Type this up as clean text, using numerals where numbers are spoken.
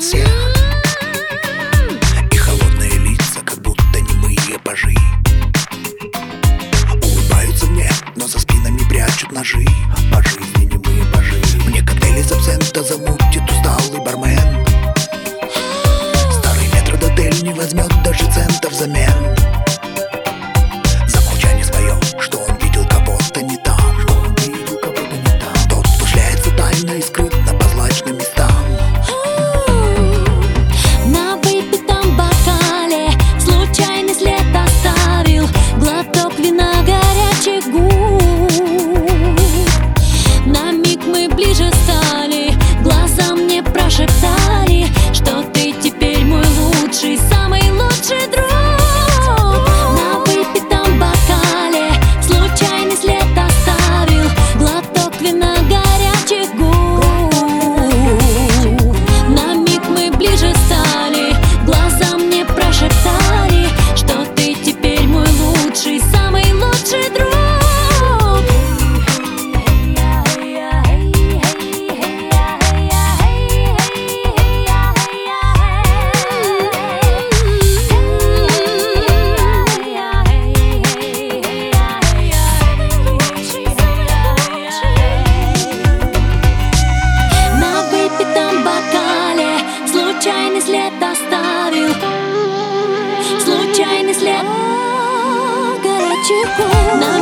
от всех. И холодные лица, как будто немые пажи, улыбаются мне, но за спинами прячут ножи. По жизни немые пажи. Мне коктейль из абсента замутит усталый бармен. Старый метрдотель не возьмет даже цента взамен. За молчание свое, что он видел кого-то не там. Тот, кто шляется тайно и скрытно по злачным местам. На выпитом бокале случайный след оставил глоток вина горячих губ. На миг мы ближе стали, глаза мне прошептали, что ты теперь мой лучший, самый лучший друг. На выпитом бокале случайный след оставил глоток вина горячих губ. На миг мы ближе стали, глаза мне прошептали, что ты теперь мой лучший, самый лучший друг. На выпитом бокале случайный след оставил, случайный след горячих губ.